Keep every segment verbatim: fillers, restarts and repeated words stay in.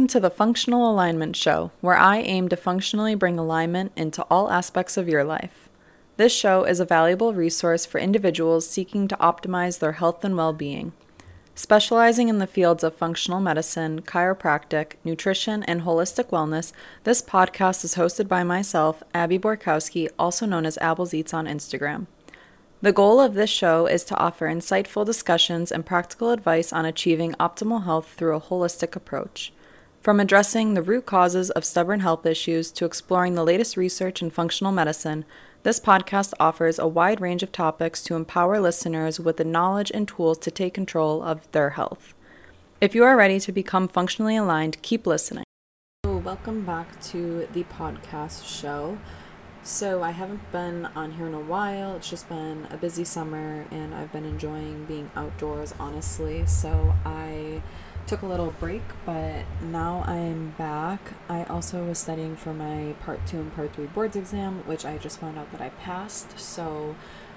Welcome to the Functional Alignment Show, where I aim to functionally bring alignment into all aspects of your life. This show is a valuable resource for individuals seeking to optimize their health and well-being. Specializing in the fields of functional medicine, chiropractic, nutrition, and holistic wellness, this podcast is hosted by myself, Abby Borkowski, also known as Abbles Eats on Instagram. The goal of this show is to offer insightful discussions and practical advice on achieving optimal health through a holistic approach. From addressing the root causes of stubborn health issues to exploring the latest research in functional medicine, this podcast offers a wide range of topics to empower listeners with the knowledge and tools to take control of their health. If you are ready to become functionally aligned, keep listening. So welcome back to the podcast show. So I haven't been on here in a while. It's just been a busy summer and I've been enjoying being outdoors, honestly. So I took a little break, but now I'm back. I also was studying for my part two and part three boards exam, which I just found out that I passed. So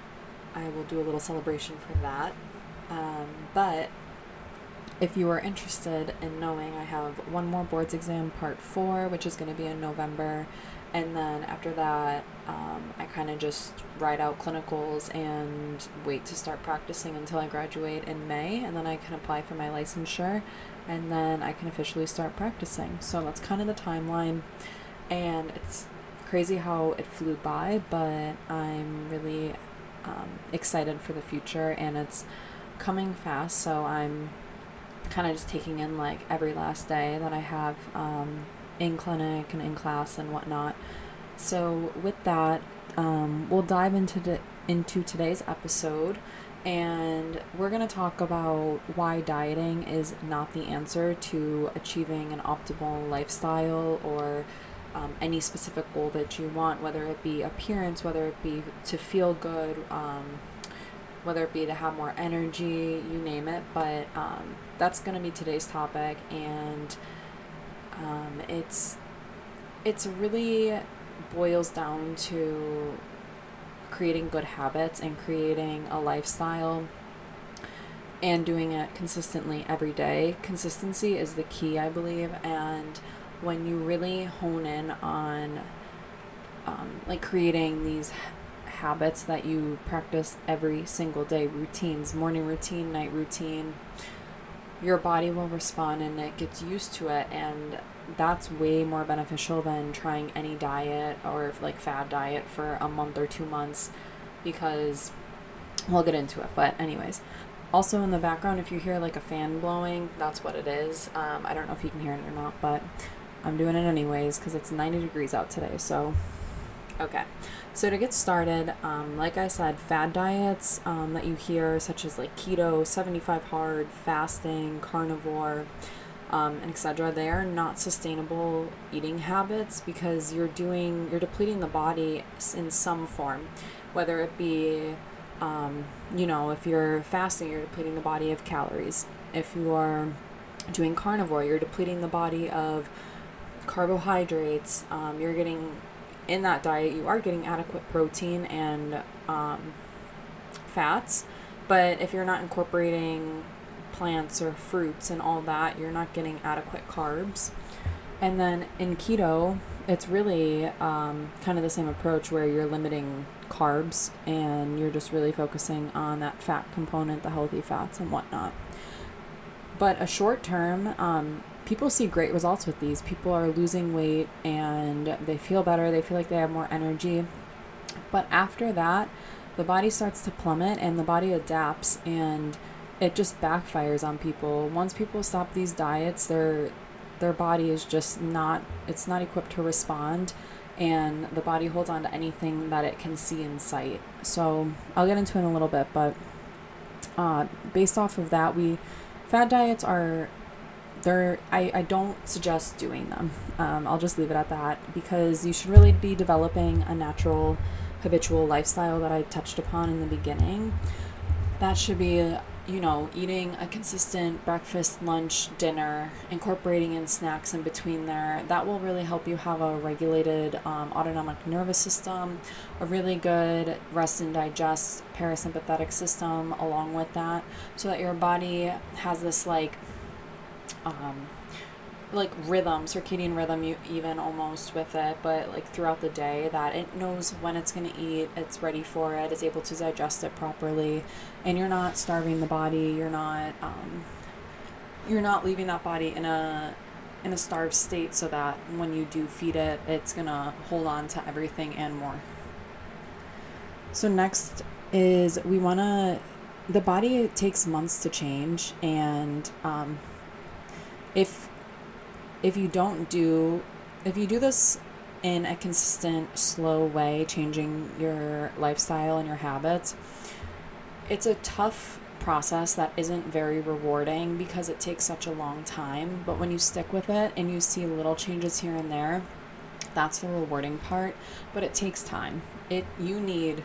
I will do a little celebration for that. Um, but if you are interested in knowing, I have one more boards exam, part four, which is going to be in November. And then after that, um, I kind of just write out clinicals and wait to start practicing until I graduate in May. And then I can apply for my licensure and then I can officially start practicing. So that's kind of the timeline. And it's crazy how it flew by, but I'm really um, excited for the future and it's coming fast. So I'm kind of just taking in like every last day that I have um, in clinic and in class and whatnot. So with that, um, we'll dive into the, into today's episode, and we're going to talk about why dieting is not the answer to achieving an optimal lifestyle or um, any specific goal that you want, whether it be appearance, whether it be to feel good, um, whether it be to have more energy, you name it. But um, that's going to be today's topic, and Um, it's, it's really boils down to creating good habits and creating a lifestyle and doing it consistently every day. Consistency is the key, I believe. And when you really hone in on, um, like creating these habits that you practice every single day, routines, morning routine, night routine, your body will respond and it gets used to it, and that's way more beneficial than trying any diet or like fad diet for a month or two months because we'll get into it. But anyways, also in the background, if you hear like a fan blowing, that's what it is. Um, I don't know if you can hear it or not, but I'm doing it anyways because it's ninety degrees out today. So okay, so to get started, um, like I said, fad diets um, that you hear, such as like keto, seventy-five hard, fasting, carnivore, um, and et cetera, they are not sustainable eating habits because you're doing, you're depleting the body in some form, whether it be, um, you know, if you're fasting, you're depleting the body of calories. If you are doing carnivore, you're depleting the body of carbohydrates. Um, you're getting in that diet, you are getting adequate protein and um, fats, but if you're not incorporating plants or fruits and all that, you're not getting adequate carbs. And then in keto, it's really um, kind of the same approach where you're limiting carbs and you're just really focusing on that fat component, the healthy fats and whatnot. But a short term, um, people see great results with these. People are losing weight and they feel better. They feel like they have more energy. But after that, the body starts to plummet and the body adapts and it just backfires on people. Once people stop these diets, their their body is just not, it's not equipped to respond, and the body holds on to anything that it can see in sight. So I'll get into it in a little bit, but uh, based off of that, we fad diets are They're, I, I don't suggest doing them. Um, I'll just leave it at that because you should really be developing a natural, habitual lifestyle that I touched upon in the beginning. That should be, you know, eating a consistent breakfast, lunch, dinner, incorporating in snacks in between there. That will really help you have a regulated um, autonomic nervous system, a really good rest and digest parasympathetic system along with that, so that your body has this like Um, like rhythm, circadian rhythm, you even almost with it, but like throughout the day, that it knows when it's going to eat, it's ready for it, it's able to digest it properly, and you're not starving the body, you're not um, you're not leaving that body in a in a starved state, so that when you do feed it, it's gonna hold on to everything and more. So next is we want to, the body takes months to change, and um, if if you don't do, if you do this in a consistent, slow way, changing your lifestyle and your habits, it's a tough process that isn't very rewarding because it takes such a long time. But when you stick with it and you see little changes here and there, that's the rewarding part. But it takes time. It you need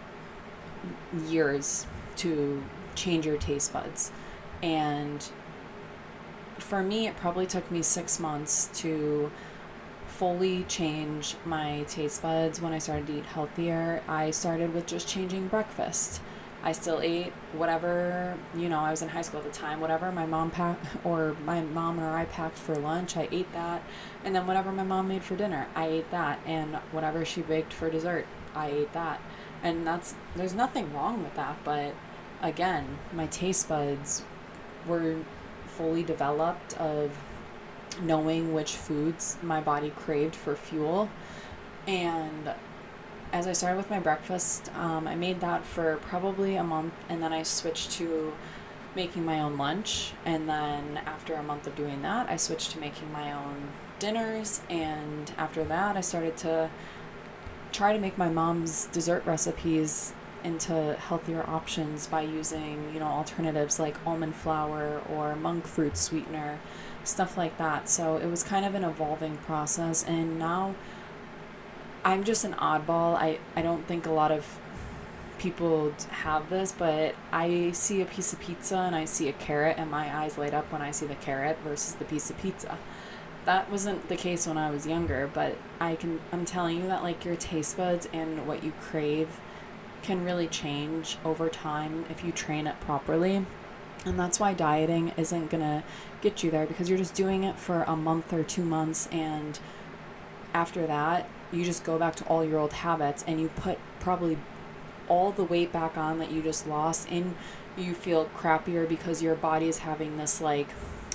years to change your taste buds. And for me, it probably took me six months to fully change my taste buds. When I started to eat healthier, I started with just changing breakfast. I still ate whatever, you know, I was in high school at the time, whatever my mom packed, or my mom or I packed for lunch, I ate that. And then whatever my mom made for dinner, I ate that. And whatever she baked for dessert, I ate that. And that's, there's nothing wrong with that. But again, my taste buds were fully developed of knowing which foods my body craved for fuel. And as I started with my breakfast, um, I made that for probably a month, and then I switched to making my own lunch. And then after a month of doing that, I switched to making my own dinners. And after that, I started to try to make my mom's dessert recipes into healthier options by using, you know, alternatives like almond flour or monk fruit sweetener, stuff like that. So it was kind of an evolving process, and now I'm just an oddball. I, I don't think a lot of people have this, but I see a piece of pizza and I see a carrot and my eyes light up when I see the carrot versus the piece of pizza. That wasn't the case when I was younger, but I can, I'm telling you that like your taste buds and what you crave can really change over time if you train it properly. And that's why dieting isn't gonna get you there, because you're just doing it for a month or two months, and after that you just go back to all your old habits and you put probably all the weight back on that you just lost, and you feel crappier because your body is having this like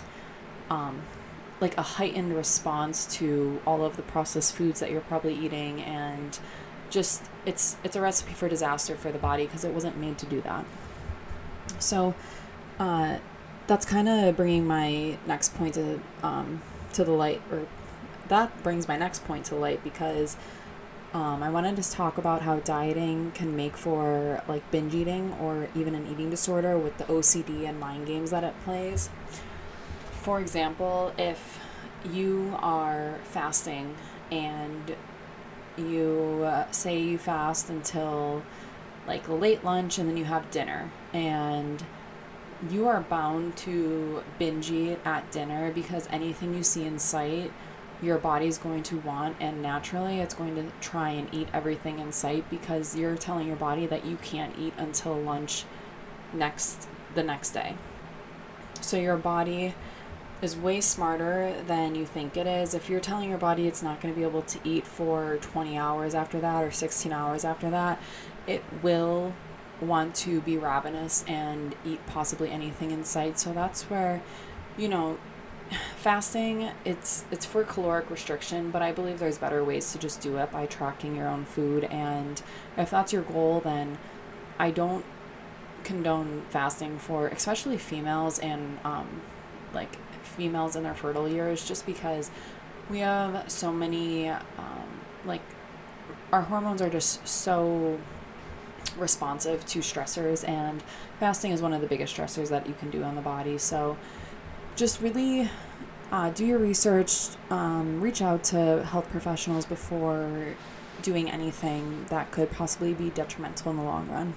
um like a heightened response to all of the processed foods that you're probably eating, and just it's it's a recipe for disaster for the body because it wasn't made to do that. So uh, that's kind of bringing my next point to um, to the light, or that brings my next point to light, because um, I wanted to talk about how dieting can make for like binge eating or even an eating disorder with the O C D and mind games that it plays. For example, if you are fasting and you uh, say you fast until like late lunch and then you have dinner, and you are bound to binge eat at dinner because anything you see in sight your body's going to want, and naturally it's going to try and eat everything in sight because you're telling your body that you can't eat until lunch next the next day. So your body is way smarter than you think it is. If you're telling your body it's not going to be able to eat for twenty hours after that or sixteen hours after that, it will want to be ravenous and eat possibly anything in sight. So that's where, you know, fasting, it's it's for caloric restriction, but I believe there's better ways to just do it by tracking your own food. And if that's your goal, then I don't condone fasting for especially females and um like females in their fertile years, just because we have so many um like our hormones are just so responsive to stressors, and fasting is one of the biggest stressors that you can do on the body. So just really uh, do your research, um, reach out to health professionals before doing anything that could possibly be detrimental in the long run.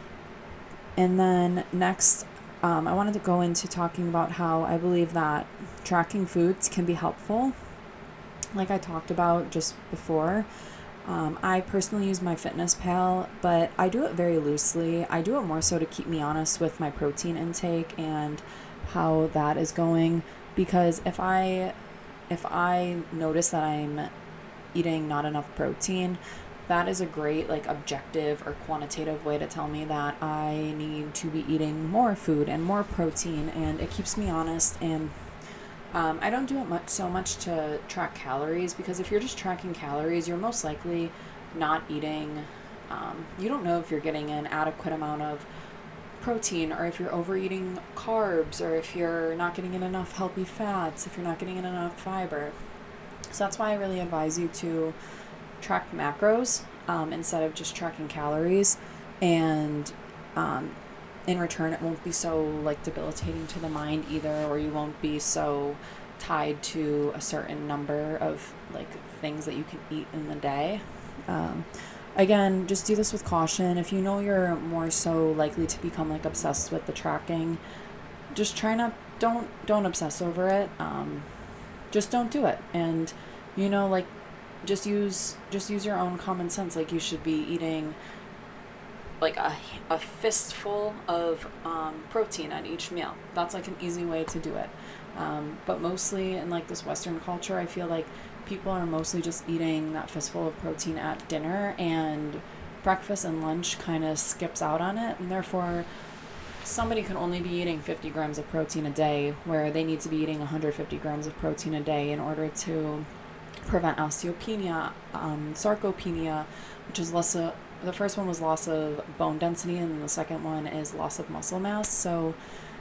And then next, um, I wanted to go into talking about how I believe that tracking foods can be helpful. Like I talked about just before, um, I personally use MyFitnessPal, but I do it very loosely. I do it more so to keep me honest with my protein intake and how that is going, because if I if I notice that I'm eating not enough protein, that is a great like objective or quantitative way to tell me that I need to be eating more food and more protein, and it keeps me honest. And um, I don't do it much so much to track calories, because if you're just tracking calories, you're most likely not eating. Um, you don't know if you're getting an adequate amount of protein, or if you're overeating carbs, or if you're not getting in enough healthy fats, if you're not getting in enough fiber. So that's why I really advise you to track macros um, instead of just tracking calories. And um, in return, it won't be so like debilitating to the mind either, or you won't be so tied to a certain number of like things that you can eat in the day. Um, again, just do this with caution. If you know you're more so likely to become like obsessed with the tracking, just try not don't don't obsess over it. Um, just don't do it. And you know, like just use just use your own common sense. Like you should be eating like a, a fistful of um, protein at each meal. That's like an easy way to do it. Um, but mostly in like this Western culture, I feel like people are mostly just eating that fistful of protein at dinner, and breakfast and lunch kind of skips out on it, and therefore somebody can only be eating fifty grams of protein a day, where they need to be eating one hundred fifty grams of protein a day in order to prevent osteopenia, um, sarcopenia, which is loss of, the first one was loss of bone density, and then the second one is loss of muscle mass. So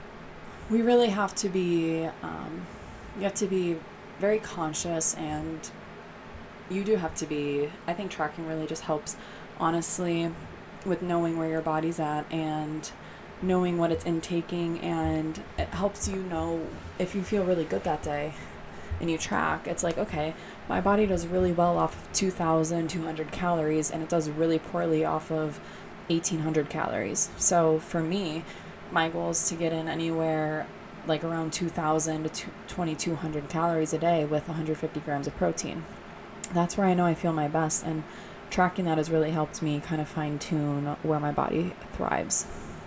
we really have to be, um, you have to be very conscious, and you do have to be, I think tracking really just helps, honestly, with knowing where your body's at and knowing what it's intaking, and it helps you know if you feel really good that day and you track, it's like, okay, my body does really well off of two thousand two hundred calories, and it does really poorly off of eighteen hundred calories. So for me, my goal is to get in anywhere like around two thousand to twenty-two hundred calories a day with one hundred fifty grams of protein. That's where I know I feel my best, and tracking that has really helped me kind of fine tune where my body thrives.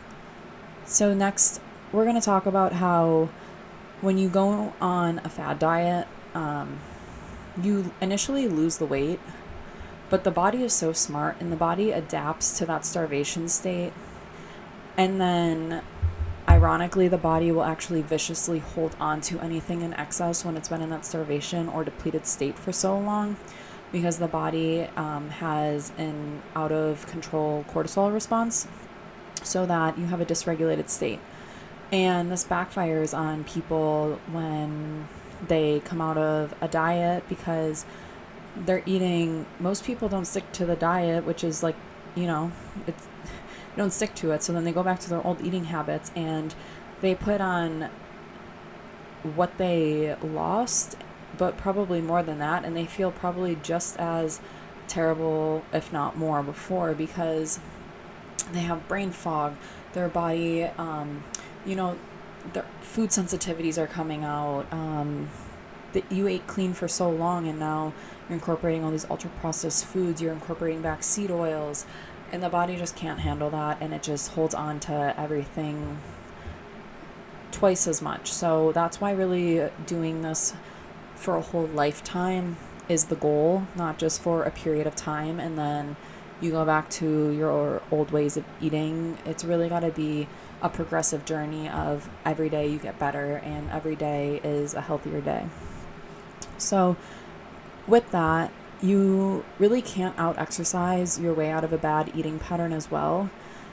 So next, we're going to talk about how when you go on a fad diet, um, you initially lose the weight, but the body is so smart, and the body adapts to that starvation state. And then, ironically, the body will actually viciously hold on to anything in excess when it's been in that starvation or depleted state for so long, because the body um, has an out of control cortisol response, so that you have a dysregulated state. And this backfires on people when they come out of a diet, because they're eating, most people don't stick to the diet, which is like, you know, it's, they don't stick to it. So then they go back to their old eating habits, and they put on what they lost, but probably more than that. And they feel probably just as terrible, if not more, before, because they have brain fog, their body, um, you know, their food sensitivities are coming out, um, that you ate clean for so long, and now you're incorporating all these ultra processed foods, you're incorporating back seed oils, and the body just can't handle that, and it just holds on to everything twice as much. So that's why really doing this for a whole lifetime is the goal, not just for a period of time and then you go back to your old ways of eating. It's really got to be a progressive journey of every day you get better, and every day is a healthier day. So with that, you really can't out exercise your way out of a bad eating pattern as well.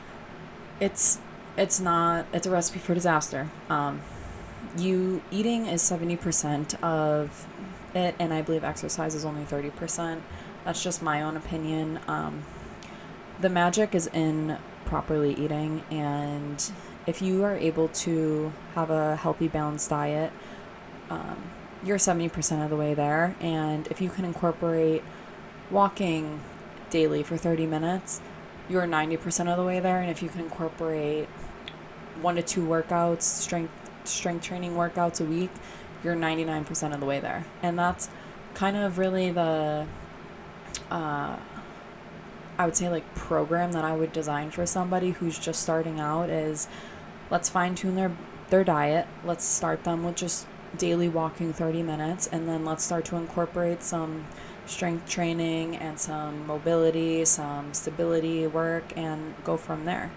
It's it's not it's a recipe for disaster. Um, you eating is seventy percent of it, and I believe exercise is only thirty percent. That's just my own opinion. Um, the magic is in properly eating, and if you are able to have a healthy, balanced diet, um, you're seventy percent of the way there. And if you can incorporate walking daily for thirty minutes, you're ninety percent of the way there. And if you can incorporate one to two workouts, strength strength training workouts a week, you're ninety-nine percent of the way there. And that's kind of really the uh, I would say like program that I would design for somebody who's just starting out is, let's fine tune their their diet. Let's start them with just daily walking thirty minutes, and then let's start to incorporate some strength training and some mobility, some stability work, and go from there.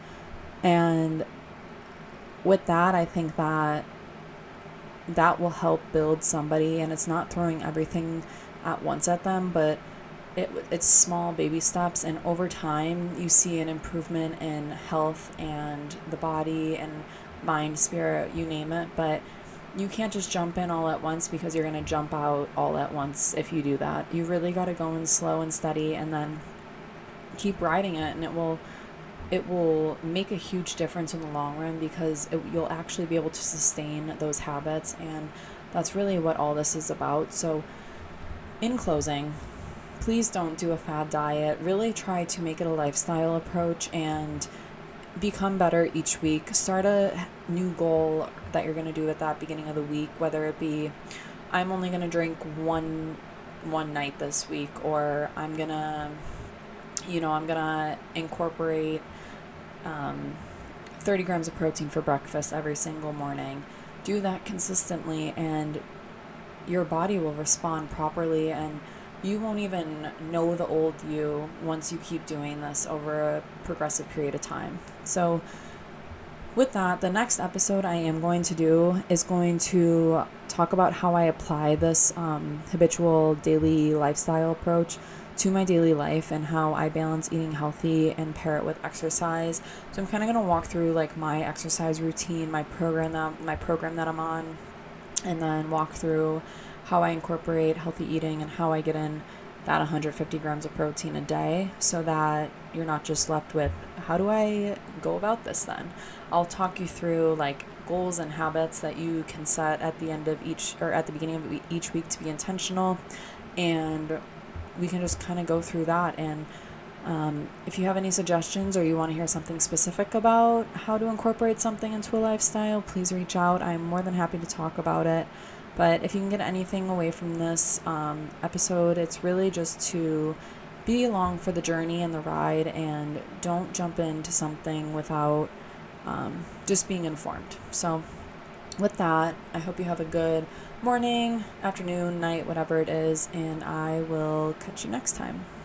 And with that, I think that that will help build somebody, and it's not throwing everything at once at them, but it, it's small baby steps, and over time you see an improvement in health and the body and mind, spirit, you name it. But you can't just jump in all at once, because you're going to jump out all at once if you do that. You really got to go in slow and steady, and then keep riding it, and it will it will make a huge difference in the long run, because it, you'll actually be able to sustain those habits, and that's really what all this is about. So in closing, please don't do a fad diet. Really try to make it a lifestyle approach and become better each week. Start a new goal that you're going to do at that beginning of the week, whether it be I'm only going to drink one one night this week, or I'm going to you know, I'm going to incorporate um, thirty grams of protein for breakfast every single morning. Do that consistently, and your body will respond properly, and you won't even know the old you once you keep doing this over a progressive period of time. So with that, the next episode I am going to do is going to talk about how I apply this um, habitual daily lifestyle approach to my daily life, and how I balance eating healthy and pair it with exercise. So I'm kind of going to walk through like my exercise routine, my program that my program that I'm on, and then walk through how I incorporate healthy eating and how I get in that one hundred fifty grams of protein a day, so that you're not just left with, how do I go about this then? I'll talk you through like goals and habits that you can set at the end of each, or at the beginning of each week, to be intentional, and we can just kind of go through that. And um, if you have any suggestions, or you want to hear something specific about how to incorporate something into a lifestyle, please reach out. I'm more than happy to talk about it. But if you can get anything away from this um, episode, it's really just to be along for the journey and the ride, and don't jump into something without um, just being informed. So with that, I hope you have a good morning, afternoon, night, whatever it is, and I will catch you next time.